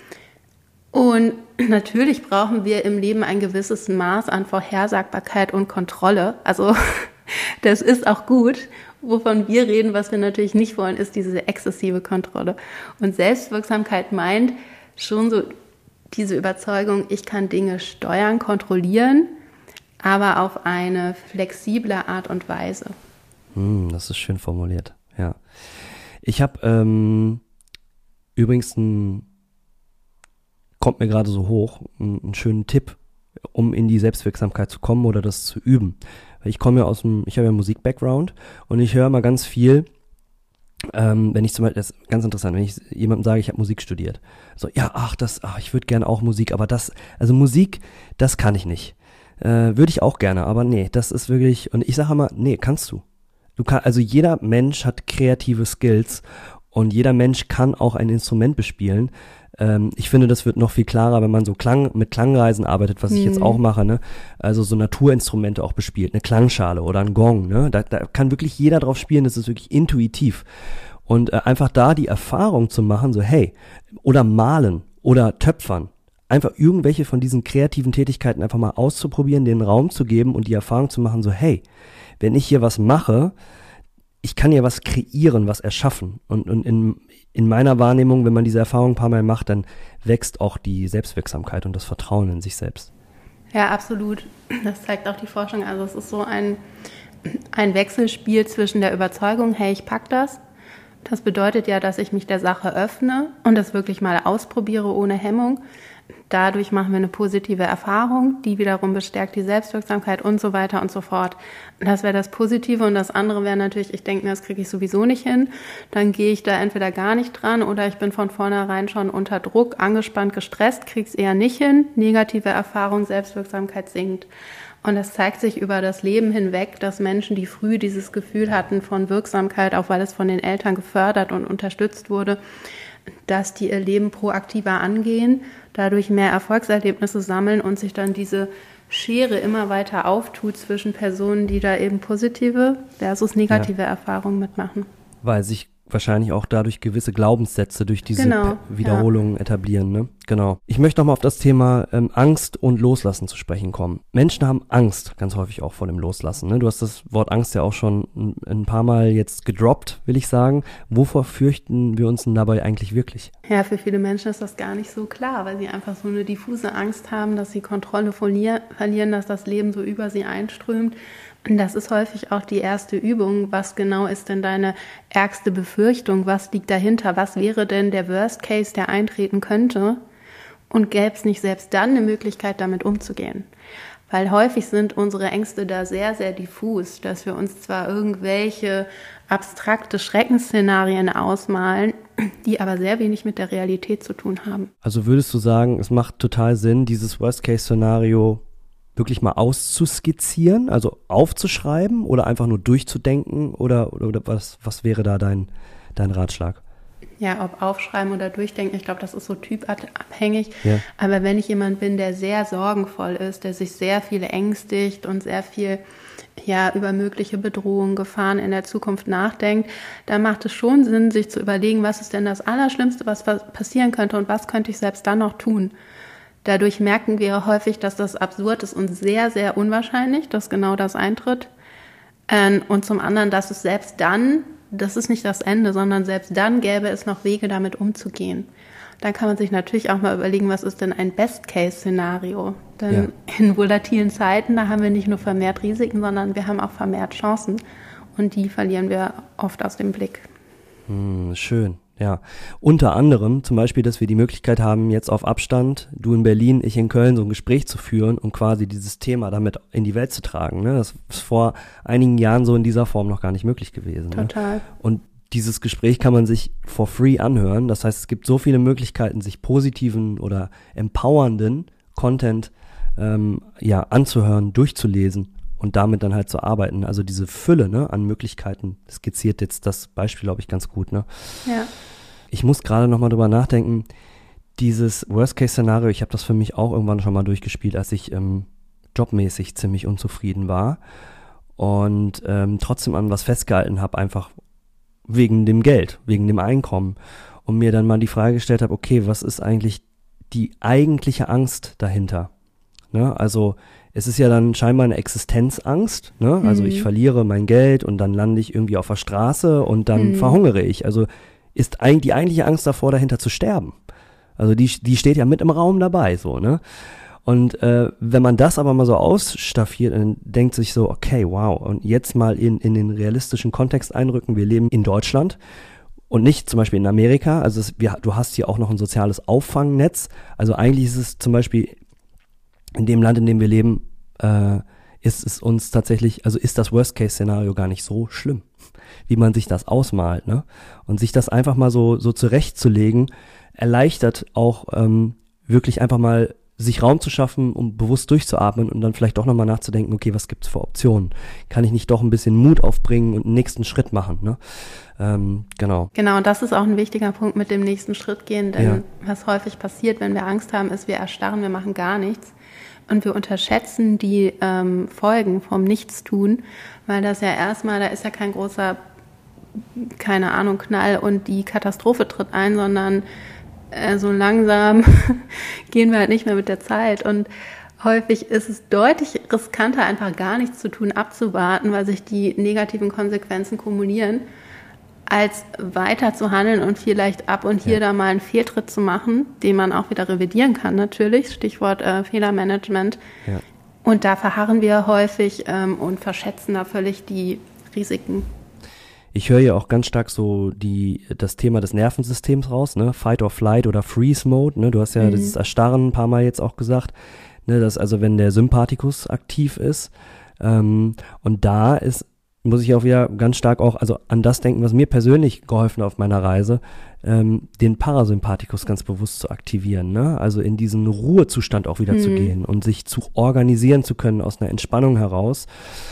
[SPEAKER 2] Und natürlich brauchen wir im Leben ein gewisses Maß an Vorhersagbarkeit und Kontrolle. Also das ist auch gut. Wovon wir reden, was wir natürlich nicht wollen, ist diese exzessive Kontrolle. Und Selbstwirksamkeit meint schon so diese Überzeugung, ich kann Dinge steuern, kontrollieren, aber auf eine flexible Art und Weise.
[SPEAKER 1] Hm, das ist schön formuliert, ja. Ich habe ähm, übrigens ein, kommt mir gerade so hoch, einen, einen schönen Tipp, um in die Selbstwirksamkeit zu kommen oder das zu üben. Ich komme ja aus dem, ich habe ja einen Musik-Background und ich höre mal ganz viel, ähm, wenn ich zum Beispiel, das ist ganz interessant, wenn ich jemandem sage, ich habe Musik studiert. So, ja, ach, das, ach, ich würde gerne auch Musik, aber das, also Musik, das kann ich nicht. Äh, würde ich auch gerne, aber nee, das ist wirklich, und ich sage immer, nee, kannst du. Du kannst, also jeder Mensch hat kreative Skills und jeder Mensch kann auch ein Instrument bespielen. Ähm, ich finde, das wird noch viel klarer, wenn man so Klang, mit Klangreisen arbeitet, was ich
[SPEAKER 2] Mhm.
[SPEAKER 1] jetzt auch mache, ne? Also so Naturinstrumente auch bespielt, eine Klangschale oder ein Gong, ne? Da, da kann wirklich jeder drauf spielen, das ist wirklich intuitiv. Und äh, einfach da die Erfahrung zu machen, so hey, oder malen oder töpfern, einfach irgendwelche von diesen kreativen Tätigkeiten einfach mal auszuprobieren, den Raum zu geben und die Erfahrung zu machen, so hey, wenn ich hier was mache, ich kann hier was kreieren, was erschaffen. Und, und in, in meiner Wahrnehmung, wenn man diese Erfahrung ein paar Mal macht, dann wächst auch die Selbstwirksamkeit und das Vertrauen in sich selbst.
[SPEAKER 2] Ja, absolut. Das zeigt auch die Forschung. Also es ist so ein, ein Wechselspiel zwischen der Überzeugung, hey, ich pack das. Das bedeutet ja, dass ich mich der Sache öffne und das wirklich mal ausprobiere ohne Hemmung. Dadurch machen wir eine positive Erfahrung, die wiederum bestärkt die Selbstwirksamkeit und so weiter und so fort. Das wäre das Positive und das andere wäre natürlich, ich denke mir, das kriege ich sowieso nicht hin. Dann gehe ich da entweder gar nicht dran oder ich bin von vornherein schon unter Druck, angespannt, gestresst, kriege es eher nicht hin. Negative Erfahrung, Selbstwirksamkeit sinkt. Und es zeigt sich über das Leben hinweg, dass Menschen, die früh dieses Gefühl hatten von Wirksamkeit, auch weil es von den Eltern gefördert und unterstützt wurde, dass die ihr Leben proaktiver angehen, dadurch mehr Erfolgserlebnisse sammeln und sich dann diese Schere immer weiter auftut zwischen Personen, die da eben positive versus negative ja. Erfahrungen mitmachen.
[SPEAKER 1] Weil sich wahrscheinlich auch dadurch gewisse Glaubenssätze durch diese
[SPEAKER 2] genau,
[SPEAKER 1] Wiederholungen
[SPEAKER 2] ja.
[SPEAKER 1] etablieren, ne? Genau. Ich möchte nochmal auf das Thema ähm, Angst und Loslassen zu sprechen kommen. Menschen haben Angst, ganz häufig auch vor dem Loslassen, ne? Du hast das Wort Angst ja auch schon ein, ein paar Mal jetzt gedroppt, will ich sagen. Wovor fürchten wir uns denn dabei eigentlich wirklich?
[SPEAKER 2] Ja, für viele Menschen ist das gar nicht so klar, weil sie einfach so eine diffuse Angst haben, dass sie Kontrolle verlieren, dass das Leben so über sie einströmt. Und das ist häufig auch die erste Übung. Was genau ist denn deine ärgste Befürchtung? Was liegt dahinter? Was wäre denn der Worst Case, der eintreten könnte? Und gäbe es nicht selbst dann eine Möglichkeit, damit umzugehen? Weil häufig sind unsere Ängste da sehr, sehr diffus, dass wir uns zwar irgendwelche abstrakte Schreckensszenarien ausmalen, die aber sehr wenig mit der Realität zu tun haben.
[SPEAKER 1] Also würdest du sagen, es macht total Sinn, dieses Worst-Case-Szenario wirklich mal auszuskizzieren, also aufzuschreiben oder einfach nur durchzudenken oder, oder, oder was, was wäre da dein, dein Ratschlag?
[SPEAKER 2] Ja, ob aufschreiben oder durchdenken, ich glaube, das ist so typabhängig.
[SPEAKER 1] Ja.
[SPEAKER 2] Aber wenn ich jemand bin, der sehr sorgenvoll ist, der sich sehr viel ängstigt und sehr viel ja, über mögliche Bedrohungen, Gefahren in der Zukunft nachdenkt, dann macht es schon Sinn, sich zu überlegen, was ist denn das Allerschlimmste, was passieren könnte und was könnte ich selbst dann noch tun. Dadurch merken wir häufig, dass das absurd ist und sehr, sehr unwahrscheinlich, dass genau das eintritt. Und zum anderen, dass es selbst dann, das ist nicht das Ende, sondern selbst dann gäbe es noch Wege, damit umzugehen. Dann kann man sich natürlich auch mal überlegen, was ist denn ein Best-Case-Szenario? Denn ja. in volatilen Zeiten, da haben wir nicht nur vermehrt Risiken, sondern wir haben auch vermehrt Chancen. Und die verlieren wir oft aus dem Blick.
[SPEAKER 1] Hm, schön. Ja, unter anderem zum Beispiel, dass wir die Möglichkeit haben, jetzt auf Abstand, du in Berlin, ich in Köln, so ein Gespräch zu führen und quasi dieses Thema damit in die Welt zu tragen. Ne? Das ist vor einigen Jahren so in dieser Form noch gar nicht möglich gewesen.
[SPEAKER 2] Total.
[SPEAKER 1] Ne? Und dieses Gespräch kann man sich for free anhören. Das heißt, es gibt so viele Möglichkeiten, sich positiven oder empowernden Content ähm, ja anzuhören, durchzulesen und damit dann halt zu arbeiten. Also diese Fülle, ne, an Möglichkeiten skizziert jetzt das Beispiel, glaube ich, ganz gut, ne?
[SPEAKER 2] Ja.
[SPEAKER 1] Ich muss gerade nochmal drüber nachdenken, dieses Worst-Case-Szenario, ich habe das für mich auch irgendwann schon mal durchgespielt, als ich ähm, jobmäßig ziemlich unzufrieden war und ähm, trotzdem an was festgehalten habe, einfach wegen dem Geld, wegen dem Einkommen und mir dann mal die Frage gestellt habe, okay, was ist eigentlich die eigentliche Angst dahinter? Ne? Also es ist ja dann scheinbar eine Existenzangst, ne? Also mhm. ich verliere mein Geld und dann lande ich irgendwie auf der Straße und dann mhm. verhungere ich. Also ist eigentlich die eigentliche Angst davor, dahinter zu sterben. Also die, die steht ja mit im Raum dabei, so, ne? Und äh, wenn man das aber mal so ausstaffiert, dann denkt sich so, okay, wow, und jetzt mal in, in den realistischen Kontext einrücken, wir leben in Deutschland und nicht zum Beispiel in Amerika, also es, wir, du hast hier auch noch ein soziales Auffangnetz, also eigentlich ist es zum Beispiel in dem Land, in dem wir leben, äh, ist es uns tatsächlich, also ist das Worst-Case-Szenario gar nicht so schlimm, wie man sich das ausmalt, ne? Und sich das einfach mal so, so zurechtzulegen, erleichtert auch ähm, wirklich einfach mal sich Raum zu schaffen, um bewusst durchzuatmen und dann vielleicht doch nochmal nachzudenken, okay, was gibt's für Optionen? Kann ich nicht doch ein bisschen Mut aufbringen und einen nächsten Schritt machen, ne? Ähm, genau.
[SPEAKER 2] Genau, und das ist auch ein wichtiger Punkt mit dem nächsten Schritt gehen, denn
[SPEAKER 1] Ja.
[SPEAKER 2] was häufig passiert, wenn wir Angst haben, ist, wir erstarren, wir machen gar nichts und wir unterschätzen die ähm, Folgen vom Nichtstun, weil das ja erstmal, da ist ja kein großer, keine Ahnung, Knall und die Katastrophe tritt ein, sondern so langsam gehen wir halt nicht mehr mit der Zeit und häufig ist es deutlich riskanter, einfach gar nichts zu tun, abzuwarten, weil sich die negativen Konsequenzen kumulieren, als weiter zu handeln und vielleicht ab und hier ja. da mal einen Fehltritt zu machen, den man auch wieder revidieren kann natürlich, Stichwort äh, Fehlermanagement. Ja. Und da verharren wir häufig ähm, und verschätzen da völlig die Risiken.
[SPEAKER 1] Ich höre ja auch ganz stark so die das Thema des Nervensystems raus, ne? Fight or Flight oder Freeze Mode, ne? Du hast ja mhm. dieses Erstarren ein paar Mal jetzt auch gesagt, ne? Das also wenn der Sympathikus aktiv ist. Ähm, und da ist, muss ich auch wieder ganz stark auch also an das denken, was mir persönlich geholfen hat auf meiner Reise, ähm, den Parasympathikus ganz bewusst zu aktivieren, ne? Also in diesen Ruhezustand auch wieder mhm. zu gehen und sich zu organisieren zu können aus einer Entspannung heraus.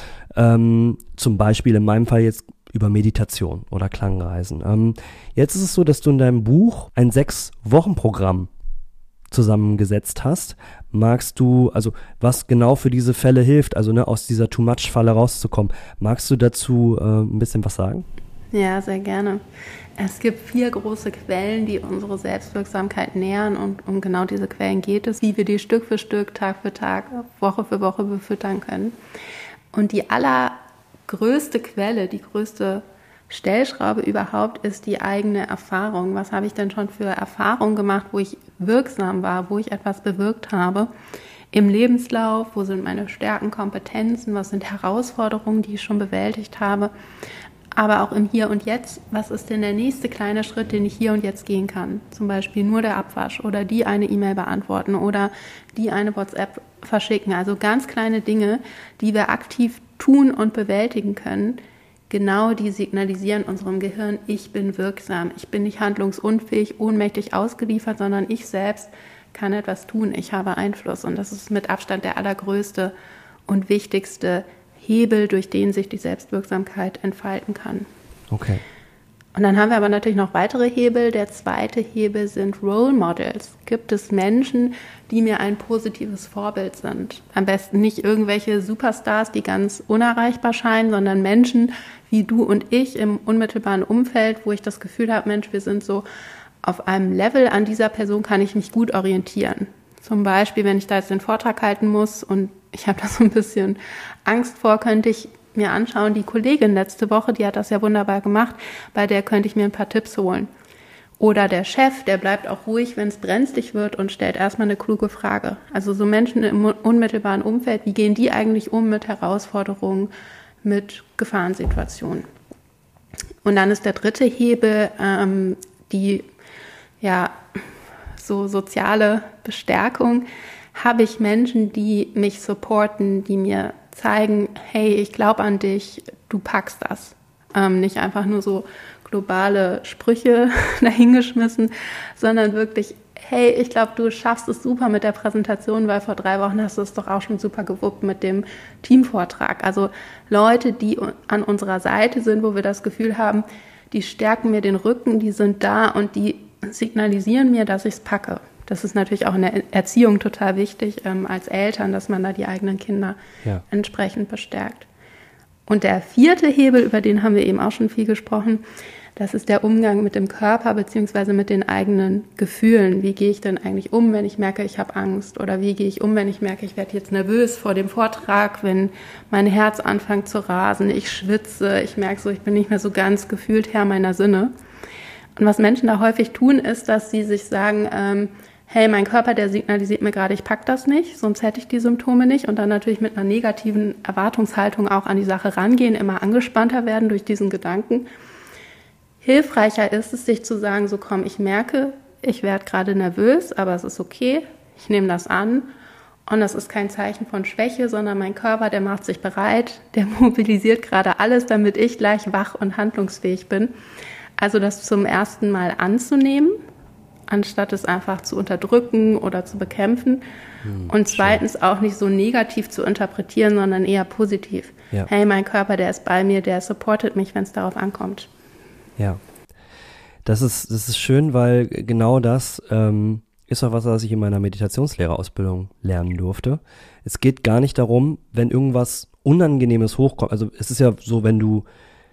[SPEAKER 1] Ähm, zum Beispiel in meinem Fall jetzt über Meditation oder Klangreisen. Ähm, jetzt ist es so, dass du in deinem Buch ein Sechs-Wochen-Programm zusammengesetzt hast. Magst du, also was genau für diese Fälle hilft, also ne, aus dieser Too-Much-Falle rauszukommen, magst du dazu äh, ein bisschen was sagen?
[SPEAKER 2] Ja, sehr gerne. Es gibt vier große Quellen, die unsere Selbstwirksamkeit nähern und um genau diese Quellen geht es, wie wir die Stück für Stück, Tag für Tag, Woche für Woche befüttern können. Und die allergrößte Quelle, die größte Stellschraube überhaupt ist die eigene Erfahrung. Was habe ich denn schon für Erfahrungen gemacht, wo ich wirksam war, wo ich etwas bewirkt habe im Lebenslauf? Wo sind meine Stärken, Kompetenzen? Was sind Herausforderungen, die ich schon bewältigt habe? Aber auch im Hier und Jetzt, was ist denn der nächste kleine Schritt, den ich hier und jetzt gehen kann? Zum Beispiel nur der Abwasch oder die eine E-Mail beantworten oder die eine WhatsApp verschicken. Also ganz kleine Dinge, die wir aktiv tun und bewältigen können. Genau die signalisieren unserem Gehirn, ich bin wirksam. Ich bin nicht handlungsunfähig, ohnmächtig ausgeliefert, sondern ich selbst kann etwas tun. Ich habe Einfluss. Und das ist mit Abstand der allergrößte und wichtigste Hebel, durch den sich die Selbstwirksamkeit entfalten kann.
[SPEAKER 1] Okay.
[SPEAKER 2] Und dann haben wir aber natürlich noch weitere Hebel. Der zweite Hebel sind Role Models. Gibt es Menschen, die mir ein positives Vorbild sind? Am besten nicht irgendwelche Superstars, die ganz unerreichbar scheinen, sondern Menschen wie du und ich im unmittelbaren Umfeld, wo ich das Gefühl habe, Mensch, wir sind so auf einem Level, an dieser Person kann ich mich gut orientieren. Zum Beispiel, wenn ich da jetzt den Vortrag halten muss und ich habe da so ein bisschen Angst vor, könnte ich mir anschauen, die Kollegin letzte Woche, die hat das ja wunderbar gemacht, bei der könnte ich mir ein paar Tipps holen. Oder der Chef, der bleibt auch ruhig, wenn es brenzlig wird und stellt erstmal eine kluge Frage. Also so Menschen im unmittelbaren Umfeld, wie gehen die eigentlich um mit Herausforderungen, mit Gefahrensituationen? Und dann ist der dritte Hebel ähm, die ja so soziale Bestärkung. Habe ich Menschen, die mich supporten, die mir zeigen, hey, ich glaube an dich, du packst das. Ähm, nicht einfach nur so globale Sprüche dahingeschmissen, sondern wirklich, hey, ich glaube, du schaffst es super mit der Präsentation, weil vor drei Wochen hast du es doch auch schon super gewuppt mit dem Teamvortrag. Also Leute, die an unserer Seite sind, wo wir das Gefühl haben, die stärken mir den Rücken, die sind da und die signalisieren mir, dass ich es packe. Das ist natürlich auch in der Erziehung total wichtig, ähm, als Eltern, dass man da die eigenen Kinder ja. entsprechend bestärkt. Und der vierte Hebel, über den haben wir eben auch schon viel gesprochen, das ist der Umgang mit dem Körper bzw. mit den eigenen Gefühlen. Wie gehe ich denn eigentlich um, wenn ich merke, ich habe Angst? Oder wie gehe ich um, wenn ich merke, ich werde jetzt nervös vor dem Vortrag, wenn mein Herz anfängt zu rasen, ich schwitze, ich merke so, ich bin nicht mehr so ganz gefühlt Herr meiner Sinne. Und was Menschen da häufig tun, ist, dass sie sich sagen, ähm, hey, mein Körper, der signalisiert mir gerade, ich pack das nicht, sonst hätte ich die Symptome nicht. Und dann natürlich mit einer negativen Erwartungshaltung auch an die Sache rangehen, immer angespannter werden durch diesen Gedanken. Hilfreicher ist es, sich zu sagen, so komm, ich merke, ich werde gerade nervös, aber es ist okay, ich nehme das an. Und das ist kein Zeichen von Schwäche, sondern mein Körper, der macht sich bereit, der mobilisiert gerade alles, damit ich gleich wach und handlungsfähig bin. Also das zum ersten Mal anzunehmen, anstatt es einfach zu unterdrücken oder zu bekämpfen. Hm, und zweitens schön. Auch nicht so negativ zu interpretieren, sondern eher positiv. Ja. Hey, mein Körper, der ist bei mir, der supportet mich, wenn es darauf ankommt.
[SPEAKER 1] Ja, das ist, das ist schön, weil genau das ähm, ist auch was, was ich in meiner Meditationslehrerausbildung lernen durfte. Es geht gar nicht darum, wenn irgendwas Unangenehmes hochkommt. Also es ist ja so, wenn du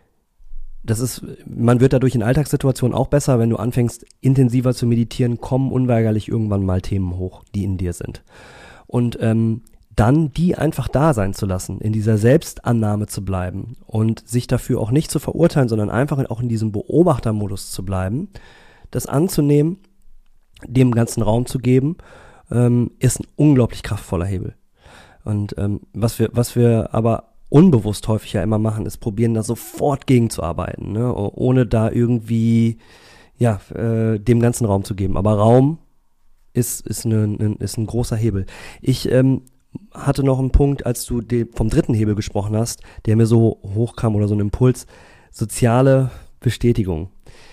[SPEAKER 1] Das ist, man wird dadurch in Alltagssituationen auch besser, wenn du anfängst, intensiver zu meditieren, kommen unweigerlich irgendwann mal Themen hoch, die in dir sind. Und ähm, dann die einfach da sein zu lassen, in dieser Selbstannahme zu bleiben und sich dafür auch nicht zu verurteilen, sondern einfach auch in diesem Beobachtermodus zu bleiben, das anzunehmen, dem ganzen Raum zu geben, ähm, ist ein unglaublich kraftvoller Hebel. Und ähm, was wir, was wir aber unbewusst häufig ja immer machen, ist probieren, da sofort gegenzuarbeiten, ne? Ohne da irgendwie ja äh, dem ganzen Raum zu geben. Aber Raum ist ist, ne, ne, ist ein großer Hebel. Ich ähm, hatte noch einen Punkt, als du de- vom dritten Hebel gesprochen hast, der mir so hochkam oder so ein Impuls, soziale Bestätigung.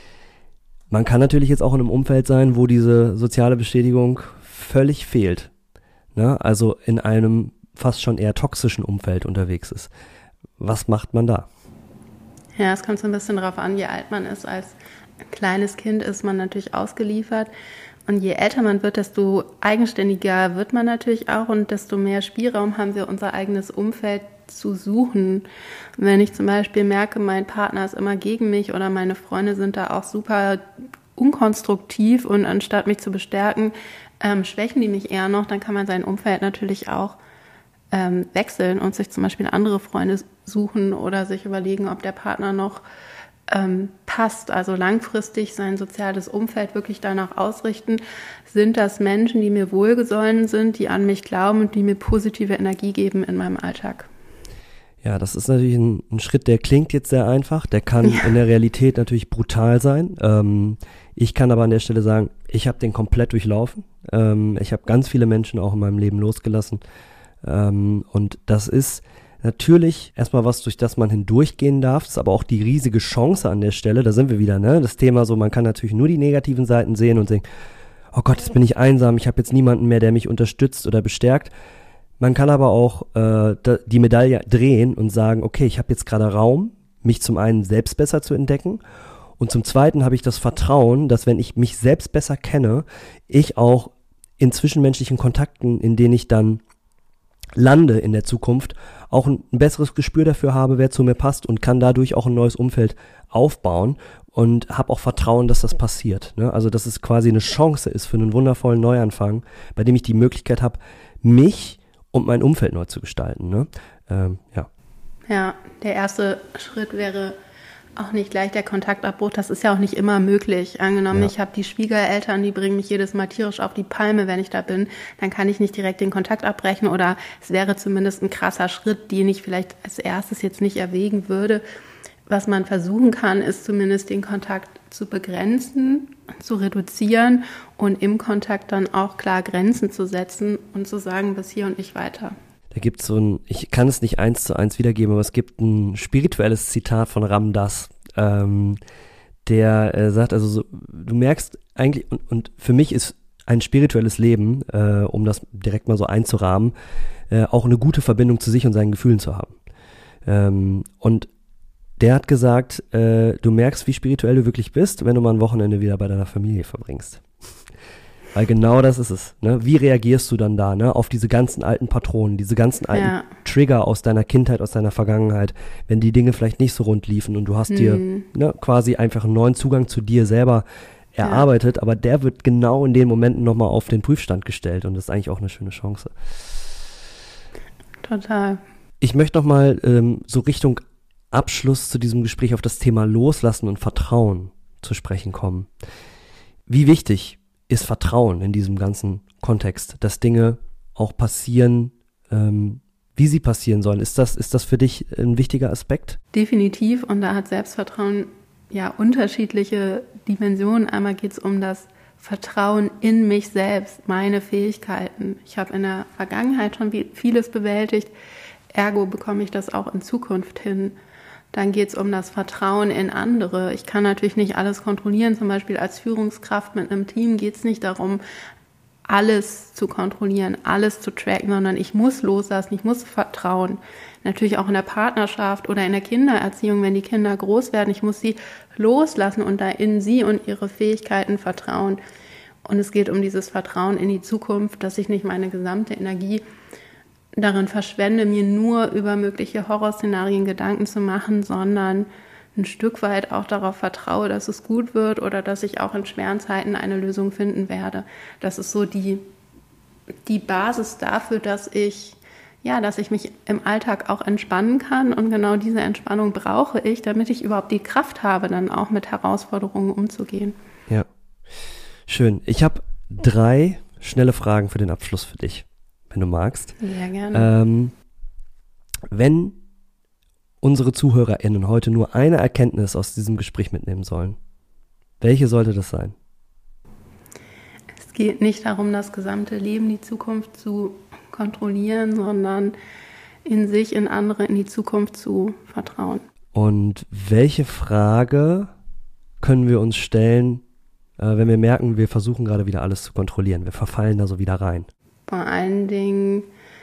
[SPEAKER 1] Man kann natürlich jetzt auch in einem Umfeld sein, wo diese soziale Bestätigung völlig fehlt, ne? Also in einem fast schon eher toxischen Umfeld unterwegs ist. Was macht man da?
[SPEAKER 2] Ja, es kommt so ein bisschen darauf an, je alt man ist. Als kleines Kind ist man natürlich ausgeliefert. Und je älter man wird, desto eigenständiger wird man natürlich auch und desto mehr Spielraum haben wir, unser eigenes Umfeld zu suchen. Wenn ich zum Beispiel merke, mein Partner ist immer gegen mich oder meine Freunde sind da auch super unkonstruktiv und anstatt mich zu bestärken, ähm, schwächen die mich eher noch, dann kann man sein Umfeld natürlich auch Ähm, wechseln und sich zum Beispiel andere Freunde suchen oder sich überlegen, ob der Partner noch ähm, passt. Also langfristig sein soziales Umfeld wirklich danach ausrichten, sind das Menschen, die mir wohlgesonnen sind, die an mich glauben und die mir positive Energie geben in meinem Alltag.
[SPEAKER 1] Ja, das ist natürlich ein, ein Schritt, der klingt jetzt sehr einfach, der kann ja in der Realität natürlich brutal sein. Ähm, ich kann aber an der Stelle sagen, ich habe den komplett durchlaufen. Ähm, ich habe ganz viele Menschen auch in meinem Leben losgelassen. Ähm, und das ist natürlich erstmal was, durch das man hindurchgehen darf. Das ist aber auch die riesige Chance an der Stelle. Da sind wir wieder, ne? Das Thema so, man kann natürlich nur die negativen Seiten sehen und denken, oh Gott, jetzt bin ich einsam, ich habe jetzt niemanden mehr, der mich unterstützt oder bestärkt. Man kann aber auch äh, die Medaille drehen und sagen, okay, ich habe jetzt gerade Raum, mich zum einen selbst besser zu entdecken und zum zweiten habe ich das Vertrauen, dass wenn ich mich selbst besser kenne, ich auch in zwischenmenschlichen Kontakten, in denen ich dann lande in der Zukunft, auch ein, ein besseres Gespür dafür habe, wer zu mir passt und kann dadurch auch ein neues Umfeld aufbauen und habe auch Vertrauen, dass das passiert, ne? Also dass es quasi eine Chance ist für einen wundervollen Neuanfang, bei dem ich die Möglichkeit habe, mich und mein Umfeld neu zu gestalten, ne? Ähm, ja.
[SPEAKER 2] Ja, der erste Schritt wäre auch nicht gleich der Kontaktabbruch. Das ist ja auch nicht immer möglich. Angenommen, ja. Ich habe die Schwiegereltern, die bringen mich jedes Mal tierisch auf die Palme, wenn ich da bin, dann kann ich nicht direkt den Kontakt abbrechen oder es wäre zumindest ein krasser Schritt, den ich vielleicht als erstes jetzt nicht erwägen würde. Was man versuchen kann, ist zumindest den Kontakt zu begrenzen, zu reduzieren und im Kontakt dann auch klar Grenzen zu setzen und zu sagen, bis hier und nicht weiter.
[SPEAKER 1] Da gibt es so ein, ich kann es nicht eins zu eins wiedergeben, aber es gibt ein spirituelles Zitat von Ram Dass, ähm, der äh, sagt, also so, du merkst eigentlich, und, und für mich ist ein spirituelles Leben, äh, um das direkt mal so einzurahmen, äh, auch eine gute Verbindung zu sich und seinen Gefühlen zu haben. Ähm, und der hat gesagt, äh, du merkst, wie spirituell du wirklich bist, wenn du mal ein Wochenende wieder bei deiner Familie verbringst. Weil genau das ist es, ne? Wie reagierst du dann da, ne? Auf diese ganzen alten Patronen, diese ganzen alten ja. Trigger aus deiner Kindheit, aus deiner Vergangenheit, wenn die Dinge vielleicht nicht so rund liefen und du hast hm. dir ne, quasi einfach einen neuen Zugang zu dir selber erarbeitet, ja. aber der wird genau in den Momenten nochmal auf den Prüfstand gestellt und das ist eigentlich auch eine schöne Chance.
[SPEAKER 2] Total.
[SPEAKER 1] Ich möchte nochmal ähm, so Richtung Abschluss zu diesem Gespräch auf das Thema Loslassen und Vertrauen zu sprechen kommen. Wie wichtig ist Vertrauen in diesem ganzen Kontext, dass Dinge auch passieren, ähm, wie sie passieren sollen? Ist das, ist das für dich ein wichtiger Aspekt?
[SPEAKER 2] Definitiv, und da hat Selbstvertrauen ja unterschiedliche Dimensionen. Einmal geht es um das Vertrauen in mich selbst, meine Fähigkeiten. Ich habe in der Vergangenheit schon vieles bewältigt, ergo bekomme ich das auch in Zukunft hin. Dann geht es um das Vertrauen in andere. Ich kann natürlich nicht alles kontrollieren, zum Beispiel als Führungskraft mit einem Team geht es nicht darum, alles zu kontrollieren, alles zu tracken, sondern ich muss loslassen, ich muss vertrauen. Natürlich auch in der Partnerschaft oder in der Kindererziehung, wenn die Kinder groß werden, ich muss sie loslassen und da in sie und ihre Fähigkeiten vertrauen. Und es geht um dieses Vertrauen in die Zukunft, dass ich nicht meine gesamte Energie darin verschwende, mir nur über mögliche Horrorszenarien Gedanken zu machen, sondern ein Stück weit auch darauf vertraue, dass es gut wird oder dass ich auch in schweren Zeiten eine Lösung finden werde. Das ist so die, die Basis dafür, dass ich, ja, dass ich mich im Alltag auch entspannen kann. Und genau diese Entspannung brauche ich, damit ich überhaupt die Kraft habe, dann auch mit Herausforderungen umzugehen.
[SPEAKER 1] Ja, schön. Ich habe drei schnelle Fragen für den Abschluss für dich, wenn du magst.
[SPEAKER 2] Sehr gerne.
[SPEAKER 1] Ähm, wenn unsere ZuhörerInnen heute nur eine Erkenntnis aus diesem Gespräch mitnehmen sollen, welche sollte das sein?
[SPEAKER 2] Es geht nicht darum, das gesamte Leben, die Zukunft zu kontrollieren, sondern in sich, in andere, in die Zukunft zu vertrauen.
[SPEAKER 1] Und welche Frage können wir uns stellen, äh, wenn wir merken, wir versuchen gerade wieder alles zu kontrollieren, wir verfallen da so wieder rein?
[SPEAKER 2] Vor allen Dingen,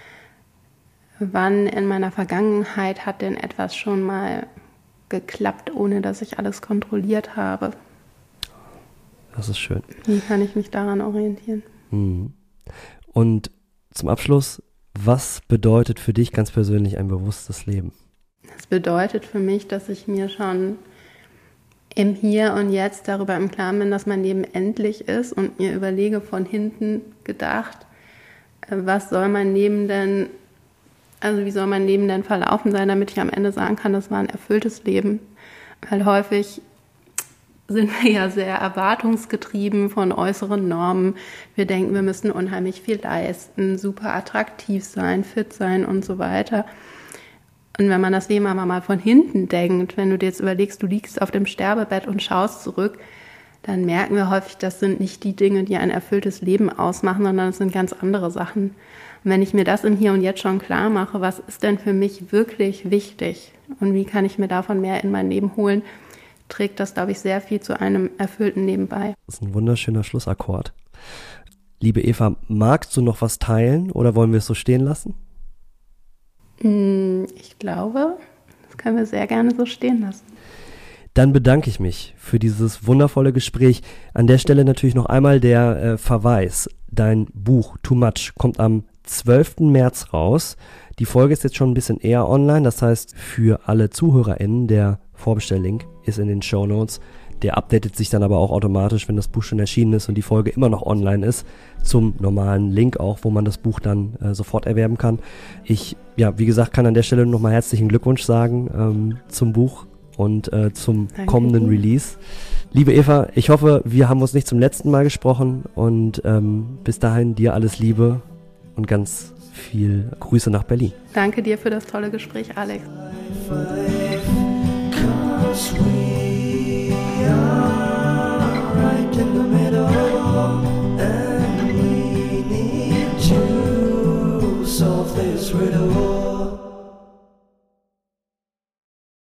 [SPEAKER 2] wann in meiner Vergangenheit hat denn etwas schon mal geklappt, ohne dass ich alles kontrolliert habe?
[SPEAKER 1] Das ist schön.
[SPEAKER 2] Wie kann ich mich daran orientieren?
[SPEAKER 1] Mhm. Und zum Abschluss, was bedeutet für dich ganz persönlich ein bewusstes Leben?
[SPEAKER 2] Das bedeutet für mich, dass ich mir schon im Hier und Jetzt darüber im Klaren bin, dass mein Leben endlich ist und mir überlege, von hinten gedacht, was soll mein Leben denn Also wie soll mein Leben denn verlaufen sein, damit ich am Ende sagen kann, das war ein erfülltes Leben? Weil häufig sind wir ja sehr erwartungsgetrieben von äußeren Normen. Wir denken, wir müssen unheimlich viel leisten, super attraktiv sein, fit sein und so weiter. Und wenn man das Leben aber mal von hinten denkt, wenn du dir jetzt überlegst, du liegst auf dem Sterbebett und schaust zurück, dann merken wir häufig, das sind nicht die Dinge, die ein erfülltes Leben ausmachen, sondern es sind ganz andere Sachen. Und wenn ich mir das im Hier und Jetzt schon klar mache, was ist denn für mich wirklich wichtig und wie kann ich mir davon mehr in mein Leben holen, trägt das, glaube ich, sehr viel zu einem erfüllten Leben bei.
[SPEAKER 1] Das ist ein wunderschöner Schlussakkord. Liebe Eva, magst du noch was teilen oder wollen wir es so stehen lassen?
[SPEAKER 2] Ich glaube, das können wir sehr gerne so stehen lassen.
[SPEAKER 1] Dann bedanke ich mich für dieses wundervolle Gespräch. An der Stelle natürlich noch einmal der äh, Verweis. Dein Buch Too Much kommt am zwölften März raus. Die Folge ist jetzt schon ein bisschen eher online. Das heißt, für alle ZuhörerInnen, der Vorbestelllink ist in den Shownotes. Der updatet sich dann aber auch automatisch, wenn das Buch schon erschienen ist und die Folge immer noch online ist, zum normalen Link auch, wo man das Buch dann äh, sofort erwerben kann. Ich, ja, wie gesagt, kann an der Stelle nochmal herzlichen Glückwunsch sagen ähm, zum Buch und äh, zum
[SPEAKER 2] Danke
[SPEAKER 1] kommenden
[SPEAKER 2] dir.
[SPEAKER 1] Release. Liebe Eva, ich hoffe, wir haben uns nicht zum letzten Mal gesprochen und ähm, bis dahin dir alles Liebe und ganz viel Grüße nach Berlin.
[SPEAKER 2] Danke dir für das tolle Gespräch, Alex.
[SPEAKER 3] Cause we